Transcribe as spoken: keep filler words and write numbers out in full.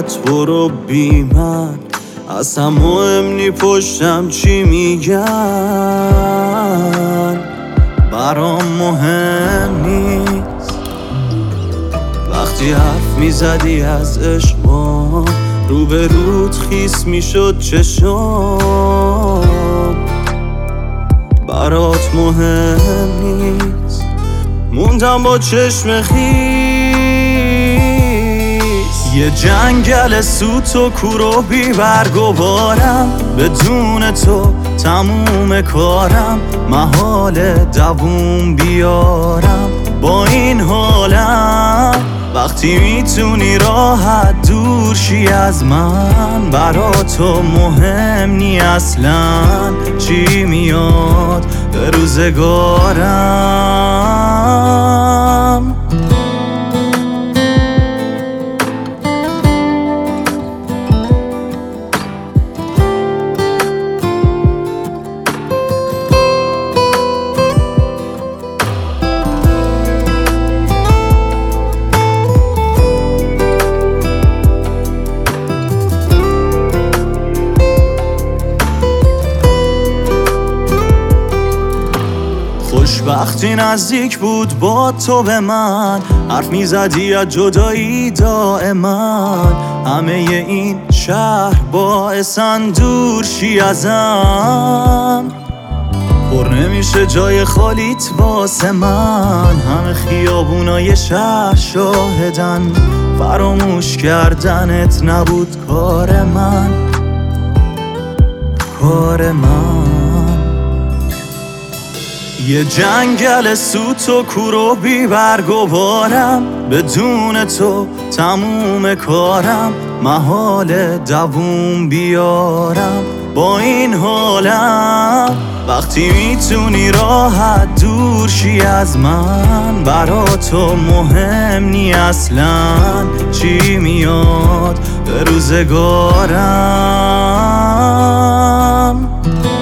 راحت برو بی من، اصلا مهم نی پشتم چی میگن، برام مهم نیست. وقتی حرف میزدی از عشقم، رو به رود خیس میشد چشم، برات مهم نیست. موندم با چشم خیس، یه جنگل سوت و کور و بی برگ و بارم، بدون تو تموم کارم، محال دووم بیارم با این حالم. وقتی میتونی راحت دور شی از من، برا تو مهم نی اصلا چی میاد به روزگارم. خوشبختی نزدیک بود با تو به من، حرف میزدی از جدایی دائما، همه این شهر باعثن دور شی ازم. پر نمیشه جای خالیت واسه من، همه خیابونای شهر شاهدن، فراموش کردنت نبود کار من، کار من. یه جنگل سوت و کور و بی برگ و بارم، بدون تو تموم کارم، محال دووم بیارم با این حالم. وقتی میتونی راحت دور شی از من، برا تو مهم نی اصلا چی میاد به روزگارم.